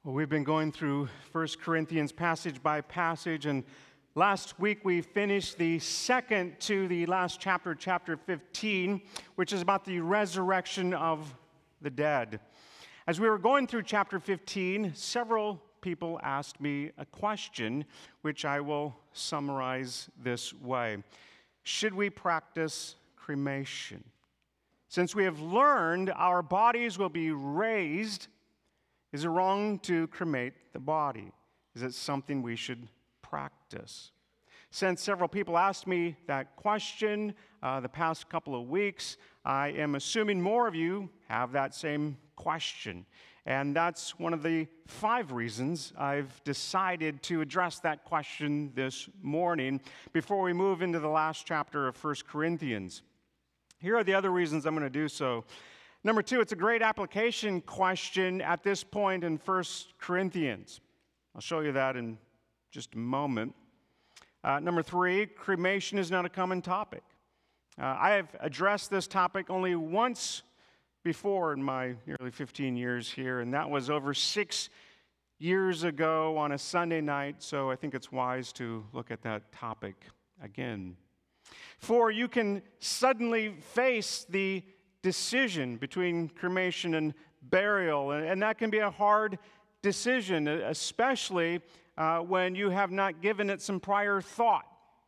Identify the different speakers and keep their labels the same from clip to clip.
Speaker 1: Well, we've been going through 1 Corinthians passage by passage, and last week we finished the second to the last chapter, chapter 15, which is about the resurrection of the dead. As we were going through chapter 15, several people asked me a question, which I will summarize this way. Should we practice cremation? Since we have learned our bodies will be raised, is it wrong to cremate the body? Is it something we should practice? Since several people asked me that question the past couple of weeks, I am assuming more of you have that same question. And that's one of the 5 reasons I've decided to address that question this morning before we move into the last chapter of 1 Corinthians. Here are the other reasons I'm going to do so. Number 2, it's a great application question at this point in 1 Corinthians. I'll show you that in just a moment. Number 3, cremation is not a common topic. I have addressed this topic only once before in my nearly 15 years here, and that was over 6 years ago on a Sunday night, so I think it's wise to look at that topic again. 4, you can suddenly face the decision between cremation and burial, and that can be a hard decision, especially when you have not given it some prior thought.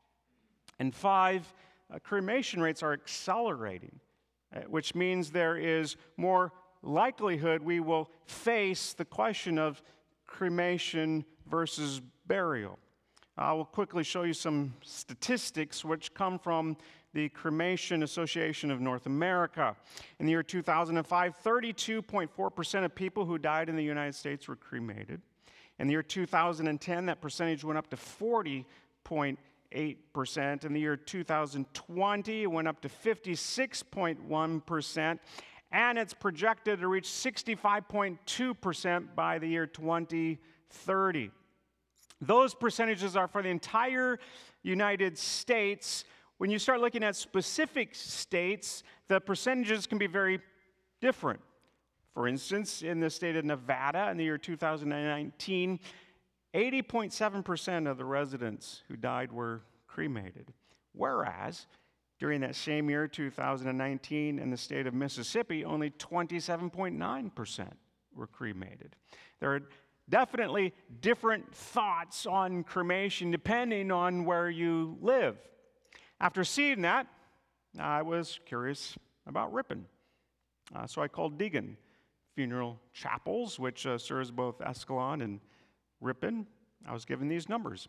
Speaker 1: And 5, cremation rates are accelerating, which means there is more likelihood we will face the question of cremation versus burial. I will quickly show you some statistics which come from the Cremation Association of North America. In the year 2005, 32.4% of people who died in the United States were cremated. In the year 2010, that percentage went up to 40.8%. In the year 2020, it went up to 56.1%. And it's projected to reach 65.2% by the year 2030. Those percentages are for the entire United States. When you start looking at specific states, the percentages can be very different. For instance, in the state of Nevada in the year 2019, 80.7% of the residents who died were cremated. Whereas, during that same year, 2019, in the state of Mississippi, only 27.9% were cremated. There are definitely different thoughts on cremation depending on where you live. After seeing that, I was curious about Ripon. So I called Deegan Funeral Chapels, which serves both Escalon and Ripon. I was given these numbers.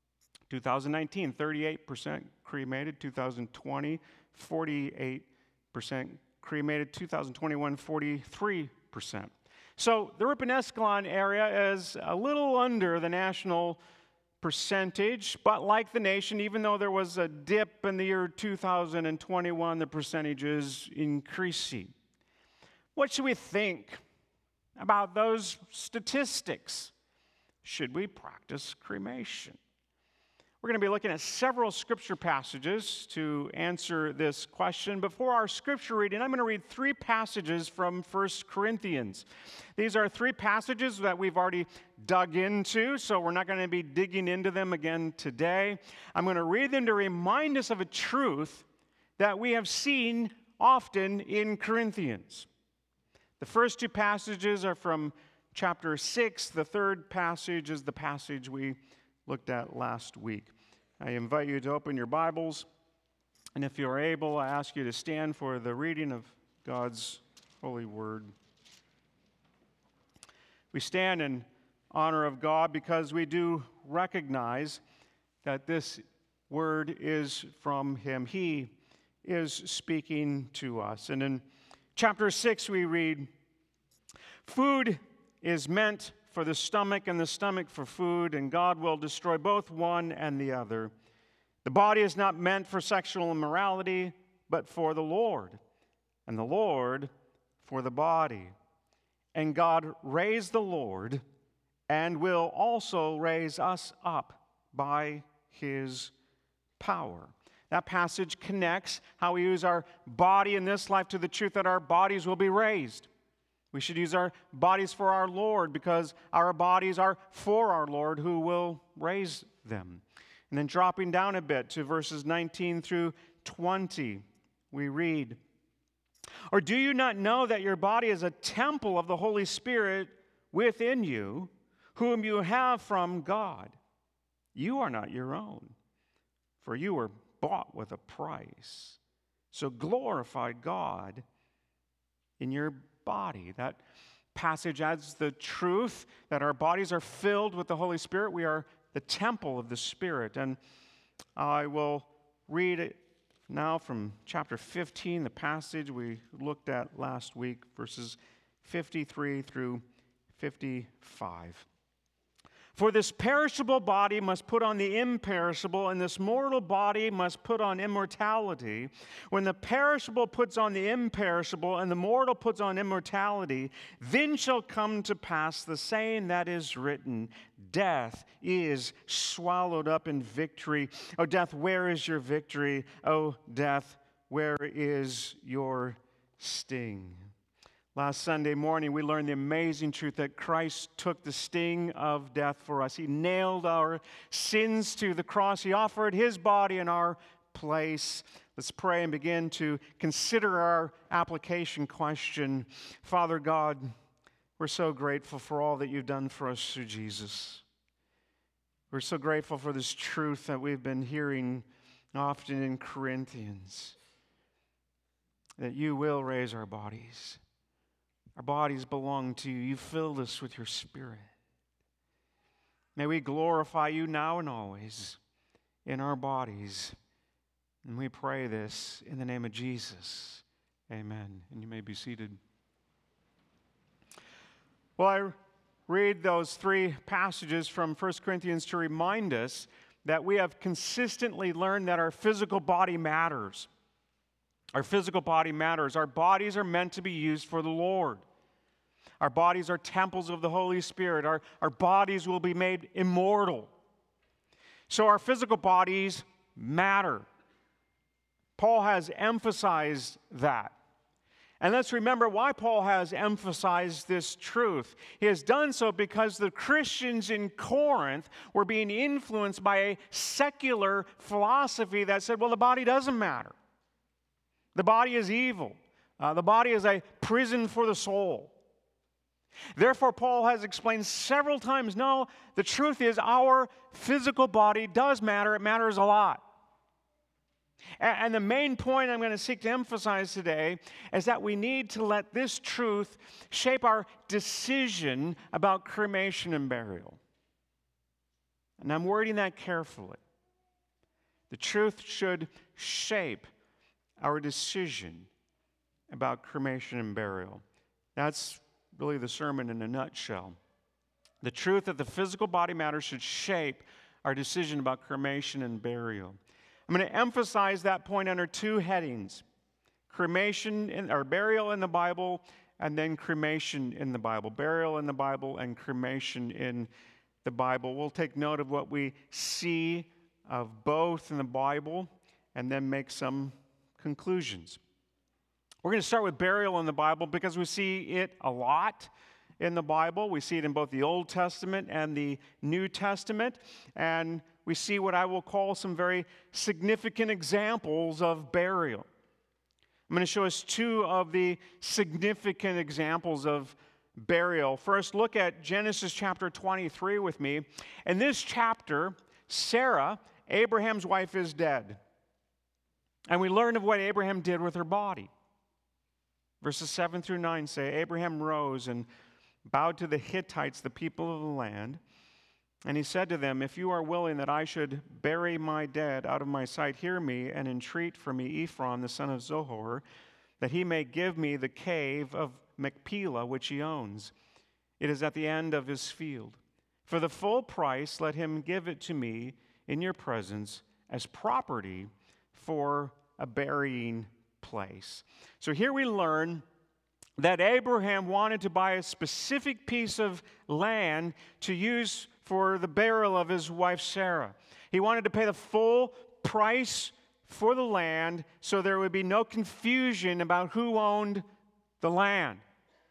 Speaker 1: 2019, 38% cremated. 2020, 48% cremated. 2021, 43%. So the Ripon-Escalon area is a little under the national percentage, but like the nation, even though there was a dip in the year 2021, the percentage is increasing. What should we think about those statistics? Should we practice cremation? We're going to be looking at several scripture passages to answer this question. Before our scripture reading, I'm going to read 3 passages from 1 Corinthians. These are 3 passages that we've already dug into, so we're not going to be digging into them again today. I'm going to read them to remind us of a truth that we have seen often in Corinthians. The first 2 passages are from chapter 6. The third passage is the passage we looked at last week. I invite you to open your Bibles, and if you are able, I ask you to stand for the reading of God's holy word. We stand in honor of God because we do recognize that this word is from Him. He is speaking to us. And in chapter 6 we read, "Food is meant for the stomach and the stomach for food, and God will destroy both one and the other. The body is not meant for sexual immorality, but for the Lord, and the Lord for the body. And God raised the Lord and will also raise us up by His power." That passage connects how we use our body in this life to the truth that our bodies will be raised. We should use our bodies for our Lord because our bodies are for our Lord who will raise them. And then dropping down a bit to verses 19 through 20, we read, "Or do you not know that your body is a temple of the Holy Spirit within you, whom you have from God? You are not your own, for you were bought with a price. So glorify God in your body." That passage adds the truth that our bodies are filled with the Holy Spirit. We are the temple of the Spirit. And I will read it now from chapter 15, the passage we looked at last week, verses 53 through 55. "For this perishable body must put on the imperishable, and this mortal body must put on immortality. When the perishable puts on the imperishable, and the mortal puts on immortality, then shall come to pass the saying that is written, Death is swallowed up in victory. O death, where is your victory? O death, where is your sting?" Last Sunday morning, we learned the amazing truth that Christ took the sting of death for us. He nailed our sins to the cross. He offered His body in our place. Let's pray and begin to consider our application question. Father God, we're so grateful for all that You've done for us through Jesus. We're so grateful for this truth that we've been hearing often in Corinthians, that You will raise our bodies. Our bodies belong to You. You filled us with Your Spirit. May we glorify You now and always in our bodies. And we pray this in the name of Jesus. Amen. And you may be seated. Well, I read those three passages from 1 Corinthians to remind us that we have consistently learned that our physical body matters. Our physical body matters. Our bodies are meant to be used for the Lord. Our bodies are temples of the Holy Spirit. Our bodies will be made immortal. So our physical bodies matter. Paul has emphasized that. And let's remember why Paul has emphasized this truth. He has done so because the Christians in Corinth were being influenced by a secular philosophy that said, well, the body doesn't matter. The body is evil. The body is a prison for the soul. Therefore, Paul has explained several times, no, the truth is our physical body does matter. It matters a lot. And the main point I'm going to seek to emphasize today is that we need to let this truth shape our decision about cremation and burial. And I'm wording that carefully. The truth should shape our decision about cremation and burial. That's really the sermon in a nutshell. The truth that the physical body matters should shape our decision about cremation and burial. I'm going to emphasize that point under two headings: cremation or burial in the Bible, and then cremation in the Bible. Burial in the Bible and cremation in the Bible. We'll take note of what we see of both in the Bible and then make some conclusions. We're going to start with burial in the Bible because we see it a lot in the Bible. We see it in both the Old Testament and the New Testament. And we see what I will call some very significant examples of burial. I'm going to show us two of the significant examples of burial. First, look at Genesis chapter 23 with me. In this chapter, Sarah, Abraham's wife, is dead. And we learn of what Abraham did with her body. Verses 7 through 9 say, Abraham rose and bowed to the Hittites, the people of the land. And he said to them, if you are willing that I should bury my dead out of my sight, hear me and entreat for me Ephron, the son of Zohar, that he may give me the cave of Machpelah, which he owns. It is at the end of his field. For the full price, let him give it to me in your presence as property for a burying place. So here we learn that Abraham wanted to buy a specific piece of land to use for the burial of his wife Sarah. He wanted to pay the full price for the land so there would be no confusion about who owned the land.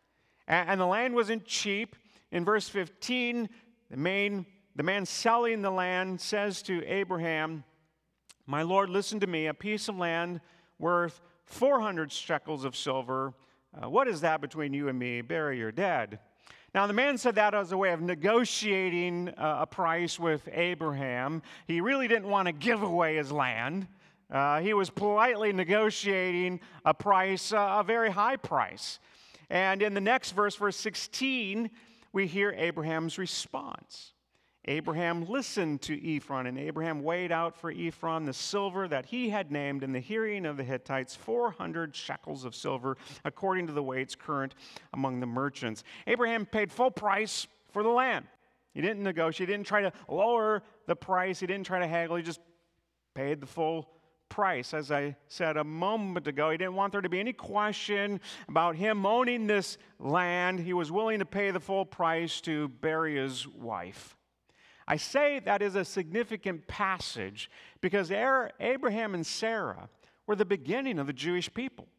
Speaker 1: And the land wasn't cheap. In verse 15, the man selling the land says to Abraham, "My Lord, listen to me, a piece of land worth 400 shekels of silver. What is that between you and me? Bury your dead." Now, the man said that as a way of negotiating a price with Abraham. He really didn't want to give away his land. He was politely negotiating a price, a very high price. And in the next verse, verse 16, we hear Abraham's response. Abraham listened to Ephron, and Abraham weighed out for Ephron the silver that he had named in the hearing of the Hittites, 400 shekels of silver, according to the weights current among the merchants. Abraham paid full price for the land. He didn't negotiate. He didn't try to lower the price. He didn't try to haggle. He just paid the full price. As I said a moment ago, he didn't want there to be any question about him owning this land. He was willing to pay the full price to bury his wife. I say that is a significant passage because Abraham and Sarah were the beginning of the Jewish people.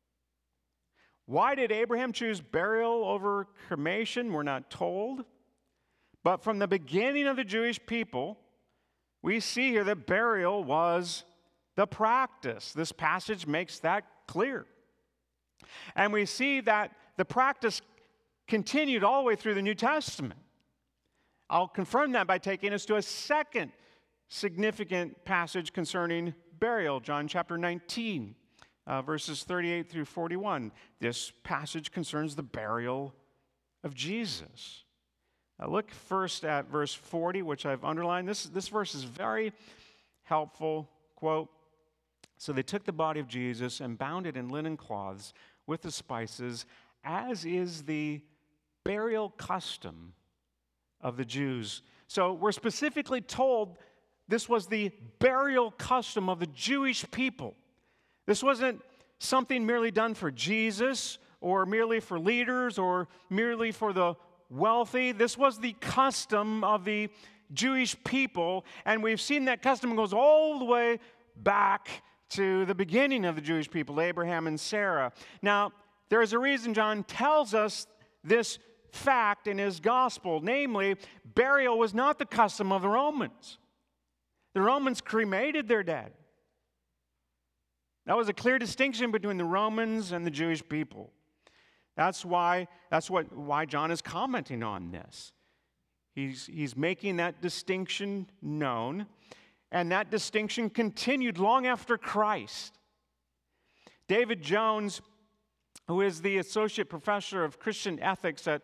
Speaker 1: Why did Abraham choose burial over cremation? We're not told. But from the beginning of the Jewish people, we see here that burial was the practice. This passage makes that clear. And we see that the practice continued all the way through the New Testament. I'll confirm that by taking us to a second significant passage concerning burial, John chapter 19, verses 38 through 41. This passage concerns the burial of Jesus. Look first at verse 40, which I've underlined. This verse is very helpful. Quote, "So they took the body of Jesus and bound it in linen cloths with the spices, as is the burial custom of the Jews." So we're specifically told this was the burial custom of the Jewish people. This wasn't something merely done for Jesus or merely for leaders or merely for the wealthy. This was the custom of the Jewish people, and we've seen that custom goes all the way back to the beginning of the Jewish people, Abraham and Sarah. Now, there is a reason John tells us this fact in his gospel, namely, burial was not the custom of the Romans. The Romans cremated their dead. That was a clear distinction between the Romans and the Jewish people. That's why John is commenting on this. He's making that distinction known, and that distinction continued long after Christ. David Jones, who is the associate professor of Christian ethics at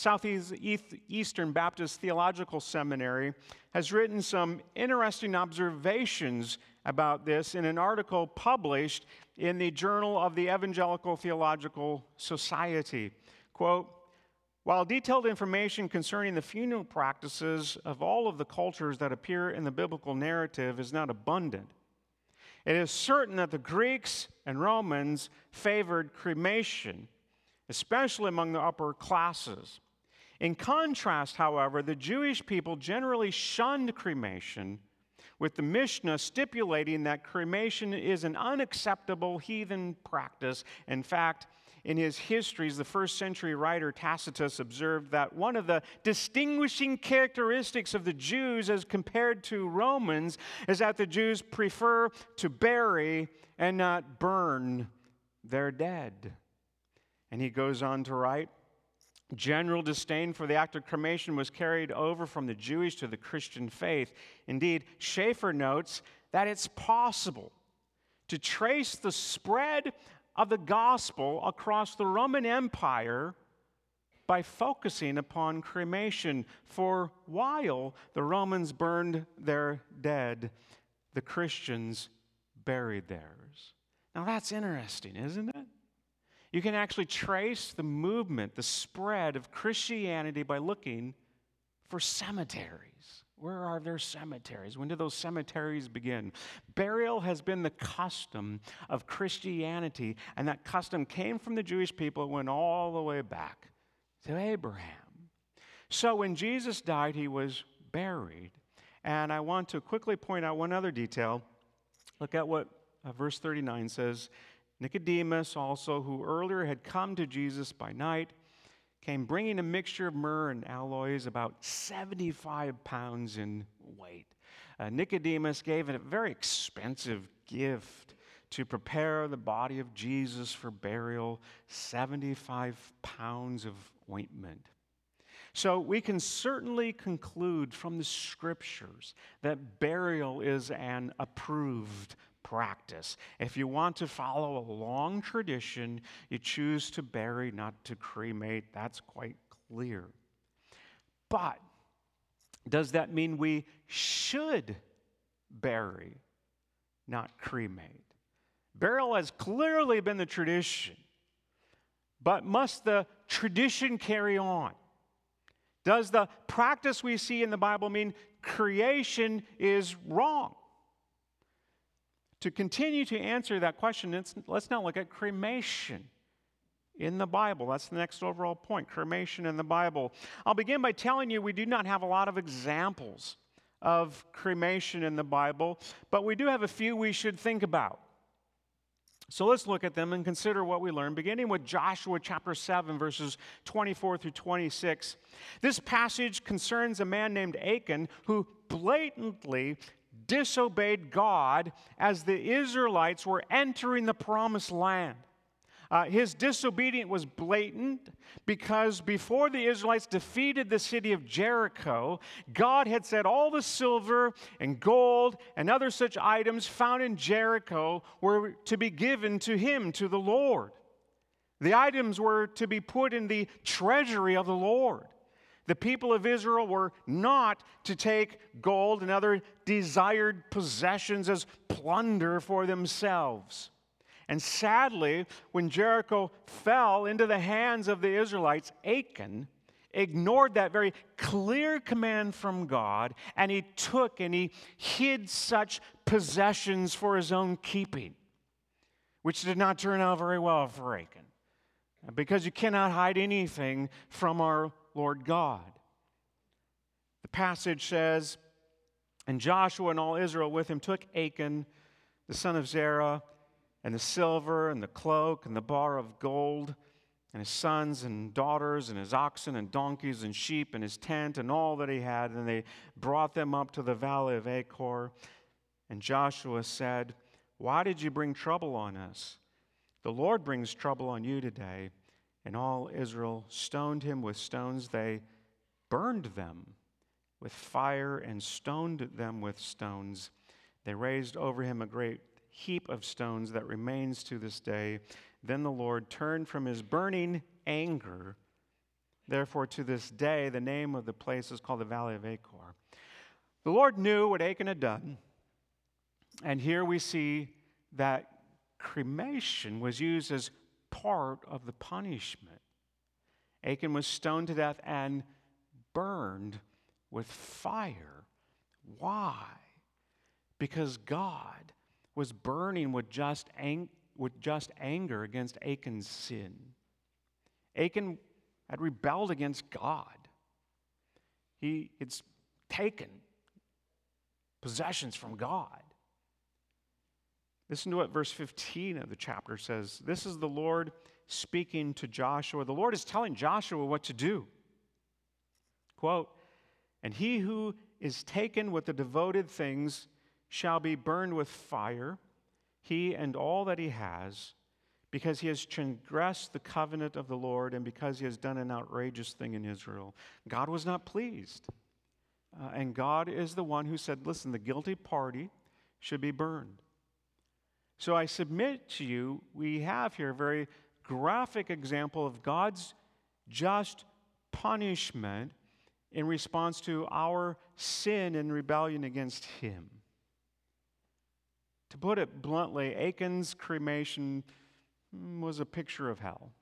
Speaker 1: Southeastern Baptist Theological Seminary, has written some interesting observations about this in an article published in the Journal of the Evangelical Theological Society. Quote, "While detailed information concerning the funeral practices of all of the cultures that appear in the biblical narrative is not abundant, it is certain that the Greeks and Romans favored cremation, especially among the upper classes. In contrast, however, the Jewish people generally shunned cremation, with the Mishnah stipulating that cremation is an unacceptable heathen practice. In fact, in his histories, the first century writer Tacitus observed that one of the distinguishing characteristics of the Jews as compared to Romans is that the Jews prefer to bury and not burn their dead." And he goes on to write, "General disdain for the act of cremation was carried over from the Jewish to the Christian faith. Indeed, Schaeffer notes that it's possible to trace the spread of the gospel across the Roman Empire by focusing upon cremation. For while the Romans burned their dead, the Christians buried theirs." Now that's interesting, isn't it? You can actually trace the movement, the spread of Christianity by looking for cemeteries. Where are there cemeteries? When did those cemeteries begin? Burial has been the custom of Christianity, and that custom came from the Jewish people. It went all the way back to Abraham. So when Jesus died, he was buried. And I want to quickly point out one other detail. Look at what verse 39 says. "Nicodemus also, who earlier had come to Jesus by night, came bringing a mixture of myrrh and aloes, about 75 pounds in weight. Nicodemus gave it a very expensive gift to prepare the body of Jesus for burial, 75 pounds of ointment. So we can certainly conclude from the scriptures that burial is an approved practice. If you want to follow a long tradition, you choose to bury, not to cremate. That's quite clear. But does that mean we should bury, not cremate? Burial has clearly been the tradition, but must the tradition carry on? Does the practice we see in the Bible mean creation is wrong? To continue to answer that question, let's now look at cremation in the Bible. That's the next overall point, cremation in the Bible. I'll begin by telling you we do not have a lot of examples of cremation in the Bible, but we do have a few we should think about. So let's look at them and consider what we learn, beginning with Joshua chapter 7, verses 24 through 26. This passage concerns a man named Achan who blatantly disobeyed God as the Israelites were entering the promised land. His disobedience was blatant because before the Israelites defeated the city of Jericho, God had said all the silver and gold and other such items found in Jericho were to be given to him, to the Lord. The items were to be put in the treasury of the Lord. The people of Israel were not to take gold and other desired possessions as plunder for themselves. And sadly, when Jericho fell into the hands of the Israelites, Achan ignored that very clear command from God, and he took and he hid such possessions for his own keeping, which did not turn out very well for Achan, because you cannot hide anything from our Lord God. The passage says, and Joshua and all Israel with him took Achan, the son of Zerah, and the silver and the cloak and the bar of gold, and his sons and daughters and his oxen and donkeys and sheep and his tent and all that he had, and they brought them up to the valley of Achor. And Joshua said, "Why did you bring trouble on us? The Lord brings trouble on you today." And all Israel stoned him with stones. They burned them with fire and stoned them with stones. They raised over him a great heap of stones that remains to this day. Then the Lord turned from his burning anger. Therefore, to this day, the name of the place is called the Valley of Achor. The Lord knew what Achan had done. And here we see that cremation was used as part of the punishment. Achan was stoned to death and burned with fire. Why? Because God was burning with just anger against Achan's sin. Achan had rebelled against God. It's taken possessions from God. Listen to what verse 15 of the chapter says. This is the Lord speaking to Joshua. The Lord is telling Joshua what to do. Quote, "And he who is taken with the devoted things shall be burned with fire, he and all that he has, because he has transgressed the covenant of the Lord and because he has done an outrageous thing in Israel." God was not pleased. And God is the one who said, listen, the guilty party should be burned. So I submit to you, we have here a very graphic example of God's just punishment in response to our sin and rebellion against him. To put it bluntly, Achan's cremation was a picture of hell.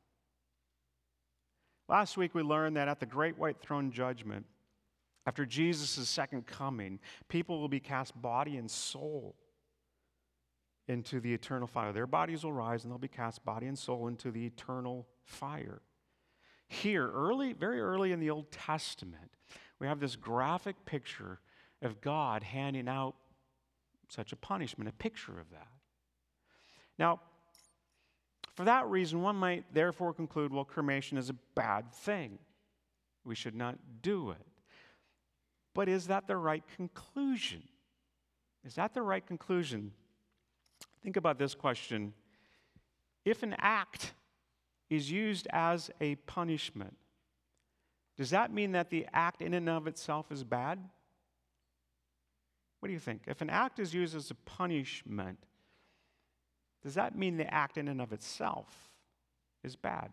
Speaker 1: Last week we learned that at the great white throne judgment, after Jesus' second coming, people will be cast body and soul into the eternal fire. Their bodies will rise and they'll be cast body and soul into the eternal fire. Here, very early in the Old Testament, we have this graphic picture of God handing out such a punishment, a picture of that. Now, For that reason, one might therefore conclude, well, cremation is a bad thing. We should not do it. But is that the right conclusion? Is that the right conclusion? Think about this question. If an act is used as a punishment, does that mean that the act in and of itself is bad? What do you think? If an act is used as a punishment, does that mean the act in and of itself is bad?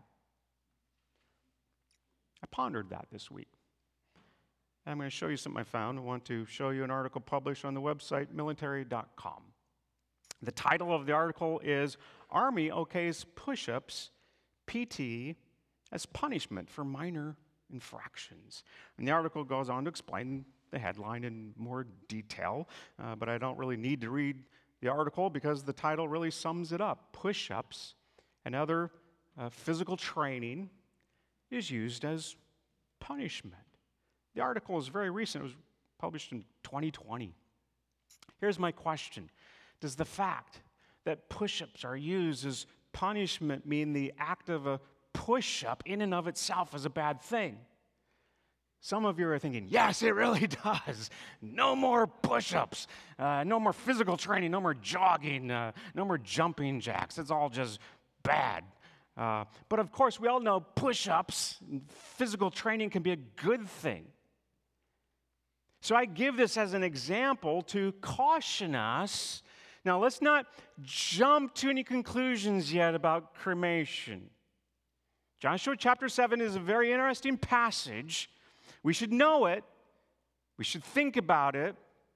Speaker 1: I pondered that this week. And I'm going to show you something I found. I want to show you an article published on the website military.com. The title of the article is Army OKs Push-Ups PT as Punishment for Minor Infractions. And the article goes on to explain the headline in more detail, but I don't really need to read the article because the title really sums it up. Push-ups and other physical training is used as punishment. The article is very recent. It was published in 2020. Here's my question. Does the fact that push-ups are used as punishment mean the act of a push-up in and of itself is a bad thing? Some of you are thinking, yes, it really does. No more push-ups, no more physical training, no more jogging, no more jumping jacks. It's all just bad. But of course, we all know push-ups, physical training can be a good thing. So I give this as an example to caution us. Now, let's not jump to any conclusions yet about cremation. Joshua chapter 7 is a very interesting passage. We should know it. We should think about it.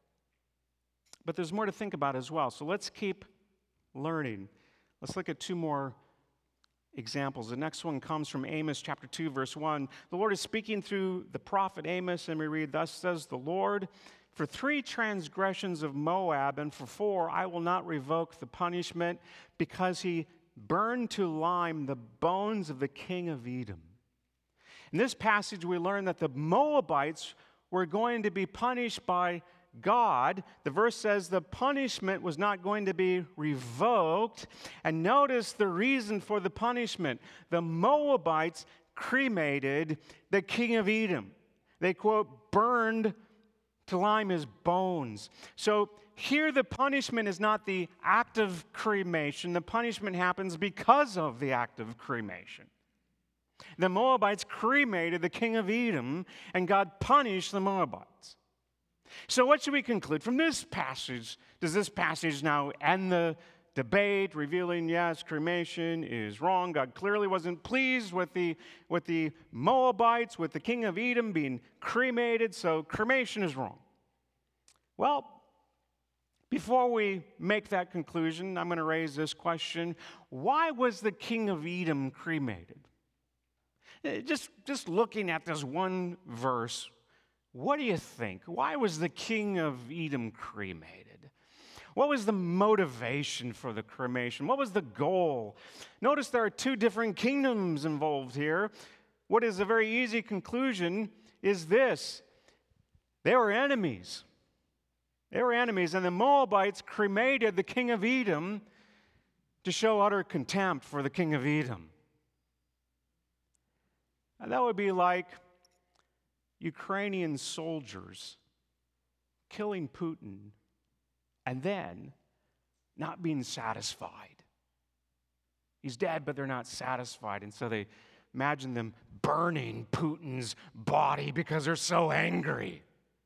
Speaker 1: But there's more to think about as well. So let's keep learning. Let's look at two more examples. The next one comes from Amos chapter 2, verse 1. The Lord is speaking through the prophet Amos, and we read, "Thus says the Lord, for 3 transgressions of Moab, and for 4 I will not revoke the punishment, because he burned to lime the bones of the king of Edom." In this passage, we learn that the Moabites were going to be punished by God. The verse says the punishment was not going to be revoked. And notice the reason for the punishment. The Moabites cremated the king of Edom. They, quote, burned to lime his bones. So here the punishment is not the act of cremation. The punishment happens because of the act of cremation. The Moabites cremated the king of Edom, and God punished the Moabites. So what should we conclude from this passage? Does this passage now end the debate, revealing, yes, cremation is wrong? God clearly wasn't pleased with the Moabites, with the king of Edom being cremated, so cremation is wrong. Well, before we make that conclusion, I'm going to raise this question. Why was the king of Edom cremated? Just looking at this one verse, what do you think? Why was the king of Edom cremated? What was the motivation for the cremation? What was the goal? Notice there are 2 different kingdoms involved here. What is a very easy conclusion is this. They were enemies. They were enemies, and the Moabites cremated the king of Edom to show utter contempt for the king of Edom. And that would be like Ukrainian soldiers killing Putin and then not being satisfied. He's dead, but they're not satisfied. And so they imagine them burning Putin's body because they're so angry.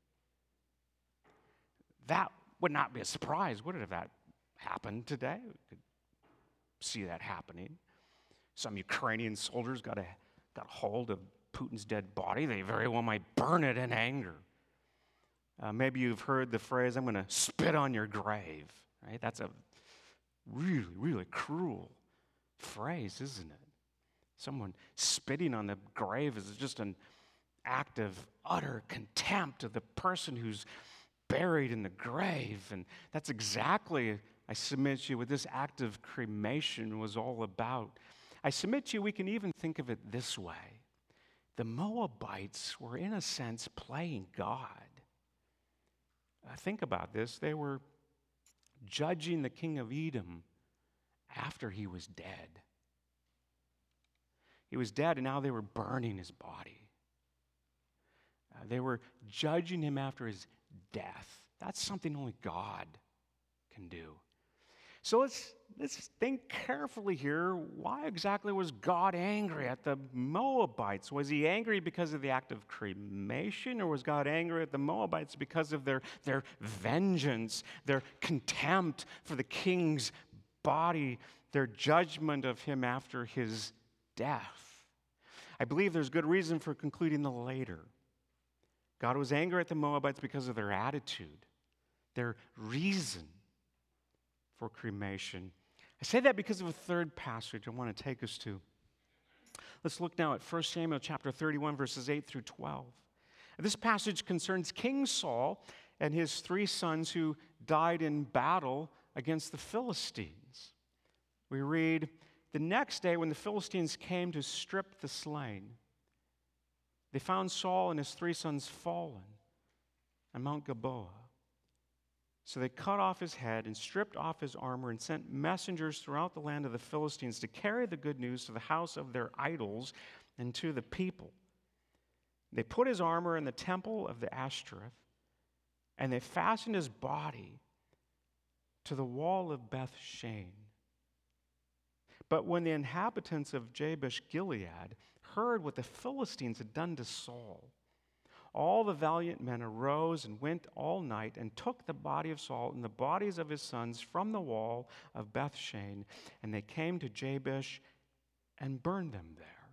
Speaker 1: That would not be a surprise, would it, if that happened today? We could see that happening. Some Ukrainian soldiers got hold of Putin's dead body. They very well might burn it in anger. Maybe you've heard the phrase, "I'm going to spit on your grave." Right? That's a really, really cruel phrase, isn't it? Someone spitting on the grave is just an act of utter contempt of the person who's buried in the grave. And that's exactly, I submit to you, what this act of cremation was all about. I submit to you, we can even think of it this way. The Moabites were, in a sense, playing God. Think about this. They were judging the king of Edom after he was dead. He was dead, and now they were burning his body. They were judging him after his death. That's something only God can do. So let's think carefully here. Why exactly was God angry at the Moabites? Was he angry because of the act of cremation, or was God angry at the Moabites because of their vengeance, their contempt for the king's body, their judgment of him after his death? I believe there's good reason for concluding the later. God was angry at the Moabites because of their attitude, their reason for cremation. I say that because of a third passage I want to take us to. Let's look now at 1 Samuel chapter 31, verses 8 through 12. This passage concerns King Saul and his 3 sons who died in battle against the Philistines. We read, "The next day when the Philistines came to strip the slain, they found Saul and his 3 sons fallen on Mount Gilboa. So they cut off his head and stripped off his armor and sent messengers throughout the land of the Philistines to carry the good news to the house of their idols and to the people. They put his armor in the temple of the Ashtoreth, and they fastened his body to the wall of Beth Shean. But when the inhabitants of Jabesh Gilead heard what the Philistines had done to Saul, all the valiant men arose and went all night and took the body of Saul and the bodies of his sons from the wall of Beth Shean, and they came to Jabesh and burned them there."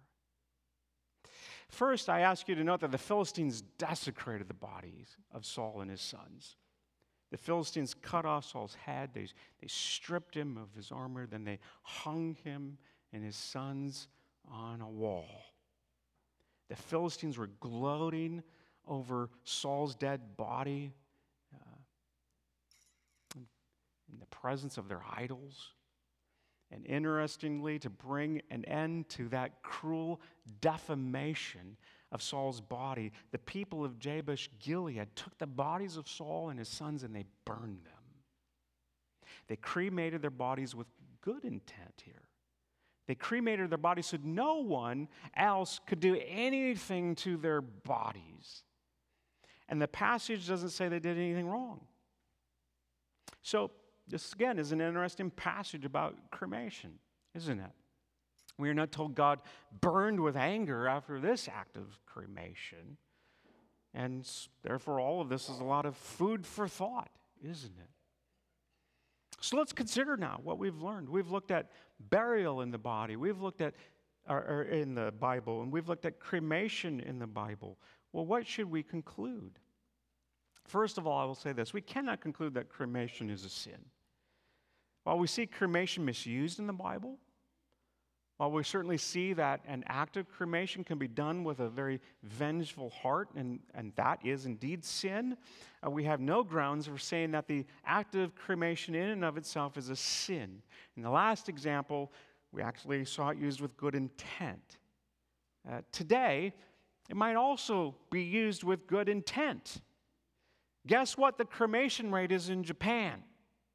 Speaker 1: First, I ask you to note that the Philistines desecrated the bodies of Saul and his sons. The Philistines cut off Saul's head, they stripped him of his armor, then they hung him and his sons on a wall. The Philistines were gloating over Saul's dead body in the presence of their idols. And interestingly, to bring an end to that cruel defamation of Saul's body, the people of Jabesh Gilead took the bodies of Saul and his sons and they burned them. They cremated their bodies with good intent here. They cremated their bodies so no one else could do anything to their bodies. And the passage doesn't say they did anything wrong. So this, again, is an interesting passage about cremation, isn't it? We are not told God burned with anger after this act of cremation. And therefore, all of this is a lot of food for thought, isn't it? So let's consider now what we've learned. We've looked at burial in the body. We've looked at or in the Bible, and we've looked at cremation in the Bible. Well, what should we conclude? First of all, I will say this. We cannot conclude that cremation is a sin. While we see cremation misused in the Bible, while we certainly see that an act of cremation can be done with a very vengeful heart, and that is indeed sin, we have no grounds for saying that the act of cremation in and of itself is a sin. In the last example, we actually saw it used with good intent. Today, it might also be used with good intent. Guess what the cremation rate is in Japan?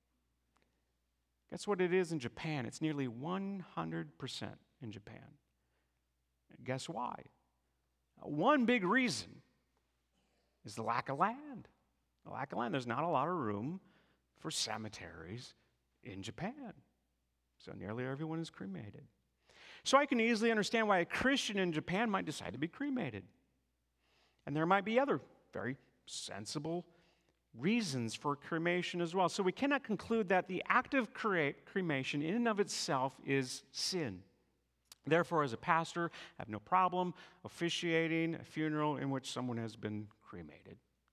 Speaker 1: Guess what it is in Japan? It's nearly 100% in Japan. Guess why? One big reason is the lack of land. The lack of land. There's not a lot of room for cemeteries in Japan. So nearly everyone is cremated. So I can easily understand why a Christian in Japan might decide to be cremated. And there might be other very sensible reasons for cremation as well. So we cannot conclude that the act of cremation in and of itself is sin. Therefore, as a pastor, I have no problem officiating a funeral in which someone has been cremated.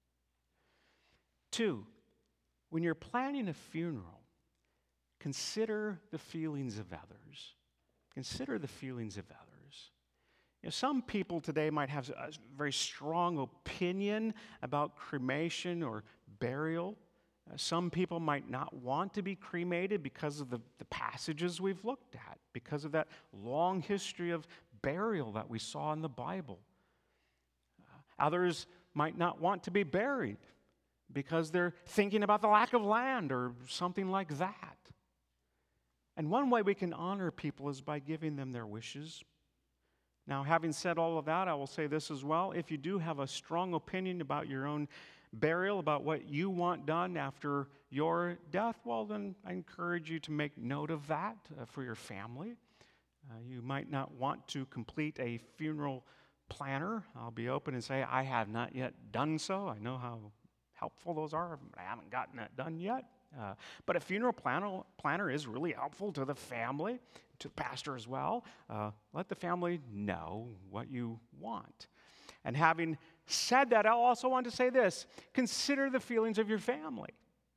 Speaker 1: 2, when you're planning a funeral, consider the feelings of others. Consider the feelings of others. You know, some people today might have a very strong opinion about cremation or burial. Some people might not want to be cremated because of the passages we've looked at, because of that long history of burial that we saw in the Bible. Others might not want to be buried because they're thinking about the lack of land or something like that. And one way we can honor people is by giving them their wishes, Now, having said all of that, I will say this as well. If you do have a strong opinion about your own burial, about what you want done after your death, well, then I encourage you to make note of that for your family. You might not want to complete a funeral planner. I'll be open and say, I have not yet done so. I know how helpful those are, but I haven't gotten that done yet. But a funeral planner is really helpful to the family, to the pastor as well. Let the family know what you want. And having said that, I also want to say this. Consider the feelings of your family.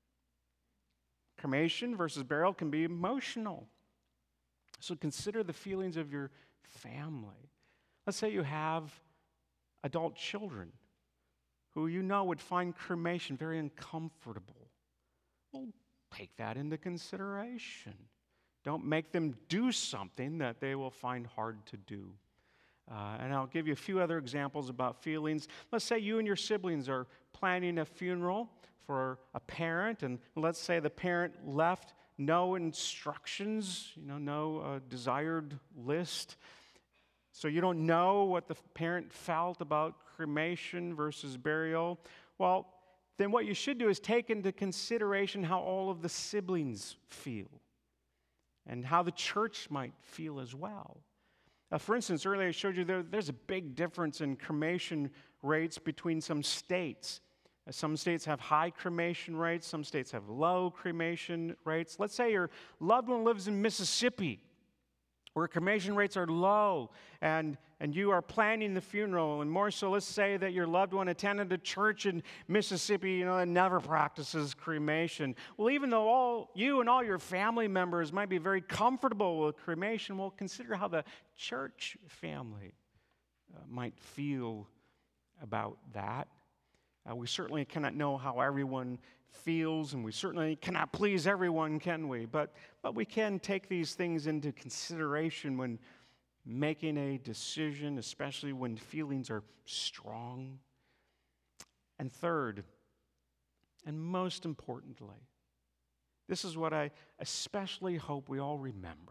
Speaker 1: Cremation versus burial can be emotional. So consider the feelings of your family. Let's say you have adult children who you know would find cremation very uncomfortable. Well, take that into consideration. Don't make them do something that they will find hard to do. And I'll give you a few other examples about feelings. Let's say you and your siblings are planning a funeral for a parent, and let's say the parent left no instructions, no desired list. So you don't know what the parent felt about cremation versus burial. Well, then what you should do is take into consideration how all of the siblings feel and how the church might feel as well. For instance, earlier I showed you there's a big difference in cremation rates between some states. Some states have high cremation rates, some states have low cremation rates. Let's say your loved one lives in Mississippi, where cremation rates are low, and you are planning the funeral, and more so, let's say that your loved one attended a church in Mississippi, that never practices cremation. Well, even though all you and all your family members might be very comfortable with cremation, well, consider how the church family might feel about that. We certainly cannot know how everyone feels, and we certainly cannot please everyone, can we? But we can take these things into consideration when making a decision, especially when feelings are strong. And third, and most importantly, this is what I especially hope we all remember.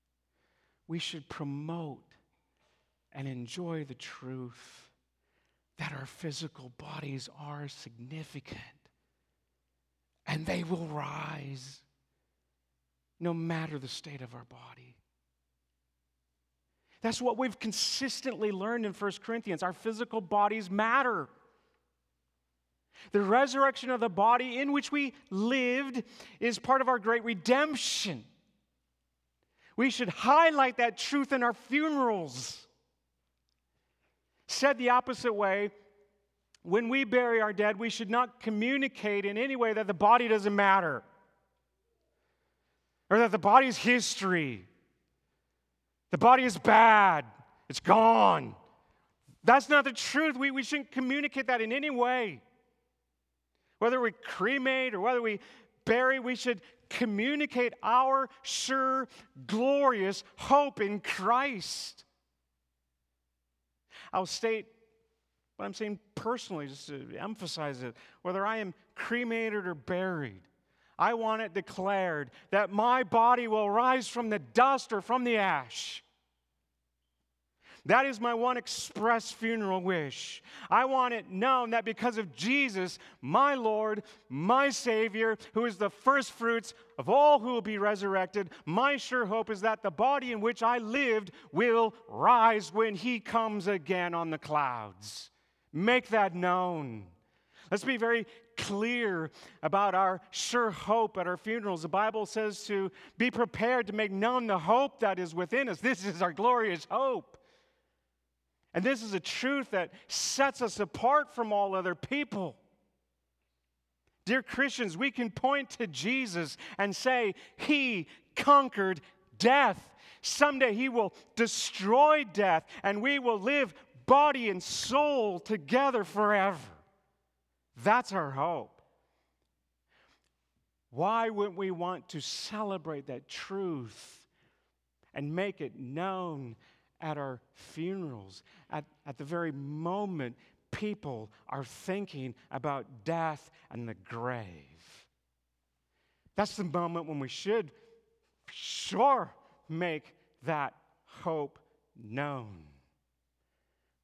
Speaker 1: We should promote and enjoy the truth that our physical bodies are significant and they will rise no matter the state of our body. That's what we've consistently learned in 1 Corinthians. Our physical bodies matter. The resurrection of the body in which we lived is part of our great redemption. We should highlight that truth in our funerals. Said the opposite way, when we bury our dead, we should not communicate in any way that the body doesn't matter or that the body's history. The body is bad. It's gone. That's not the truth. We shouldn't communicate that in any way. Whether we cremate or whether we bury, we should communicate our sure, glorious hope in Christ. I'll state what I'm saying personally, just to emphasize it. Whether I am cremated or buried, I want it declared that my body will rise from the dust or from the ash. That is my one express funeral wish. I want it known that because of Jesus, my Lord, my Savior, who is the first fruits of all who will be resurrected, my sure hope is that the body in which I lived will rise when He comes again on the clouds. Make that known. Let's be very clear about our sure hope at our funerals. The Bible says to be prepared to make known the hope that is within us. This is our glorious hope. And this is a truth that sets us apart from all other people. Dear Christians, we can point to Jesus and say, He conquered death. Someday He will destroy death, and we will live body and soul together forever. That's our hope. Why wouldn't we want to celebrate that truth and make it known at our funerals, at the very moment people are thinking about death and the grave? That's the moment when we should sure make that hope known.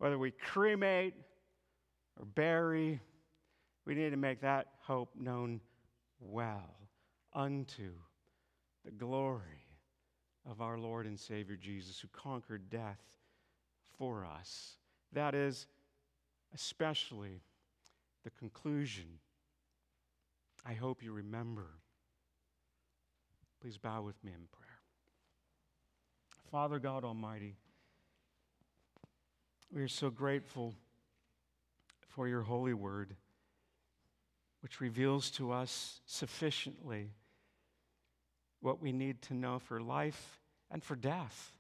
Speaker 1: whether we cremate or bury, we need to make that hope known well unto the glory of our Lord and Savior Jesus, who conquered death for us. That is especially the conclusion I hope you remember. Please bow with me in prayer. Father God Almighty, we are so grateful for your holy word, which reveals to us sufficiently what we need to know for life and for death.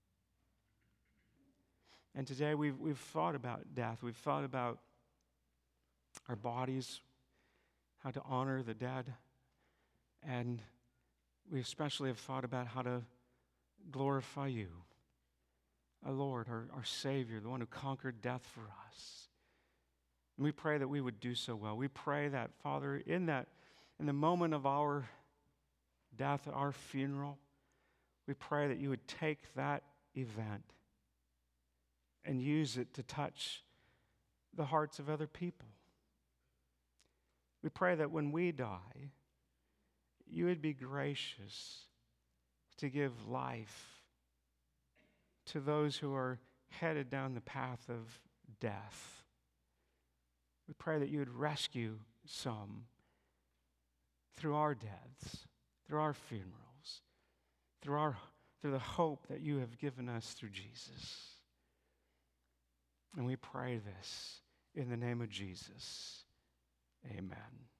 Speaker 1: And today we've thought about death. We've thought about our bodies, how to honor the dead, and we especially have thought about how to glorify you, our Lord, our Savior, the one who conquered death for us. And we pray that we would do so well. We pray that, Father, in the moment of our death, our funeral, we pray that you would take that event and use it to touch the hearts of other people. We pray that when we die, you would be gracious to give life to those who are headed down the path of death. We pray that you would rescue some through our deaths, through our funerals, through the hope that you have given us through Jesus. And we pray this in the name of Jesus. Amen.